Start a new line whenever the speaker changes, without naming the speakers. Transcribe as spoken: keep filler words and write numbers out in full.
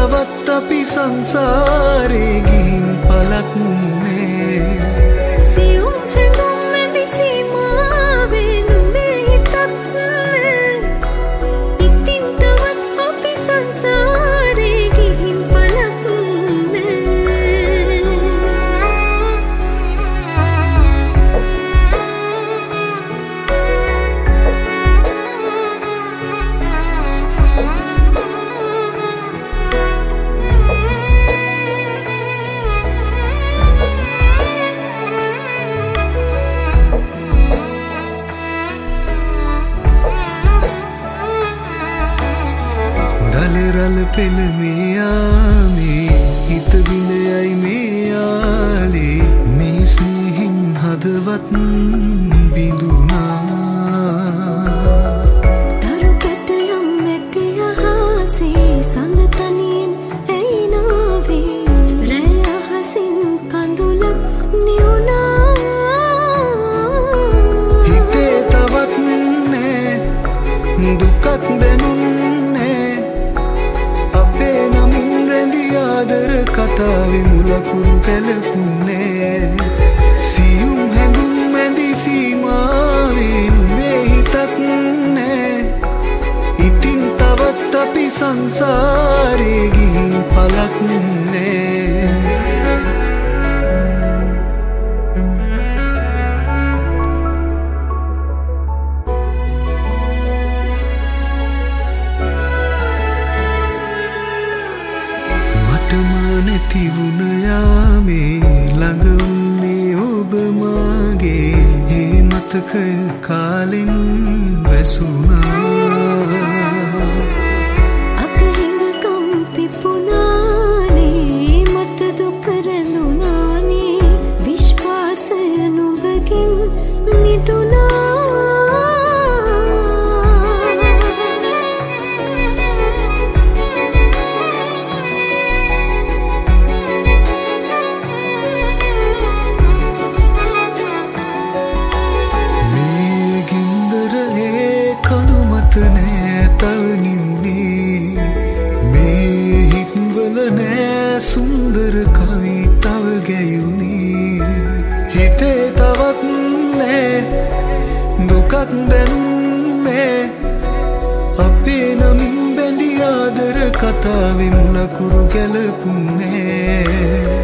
තවත් අපි සංසාරේ ගිහින් පලක් නේ
සියුම් හැඟුම් මැදි සීමාවේ නුඹේ හිතක් නේ ඉතින් තවත් අපි සංසාරේ ගිහින් පලක්
රල පෙළ මේ යාමේ හිත බිඳයයි මේ යාලේ මේ ස්නේහින් හදවත් බිඳුනා
තරු කැටයම් මැටි අහසේ සඳ තනියෙන් ඇයි නාවේ රැය අහසින් කඳුලක් නිවුණා
හිතේ තවත් නෑ දුකක් දැනුන්නේ ආදර කතාවේ මුලකුරු පැලකුන්නේ සියුම් හැඟුම් මැදි සීමාවේ නුඹේ හිතක් නෑ ඉතින් තවත් අපි සංසාරේ ගිහින් පලක් නෑ නැතිවුණ යාමේ ළඟ වුණේ ඔබ මාගේ ඒ මතකය කාලෙන් වැසුණා
අකහිඟකම් පිපුණානේ මට දුක රැඳුණානේ විශ්වාසය නුඹකින් මිදුණා සුන්දර කවිතාව ගැයුනේ හිතේ තවත් නෑ දුකක් දැනුන්නේ අපේ නමින් බැඳි ආදර කතාවේ මුලකුරු ගැලපුන්නේ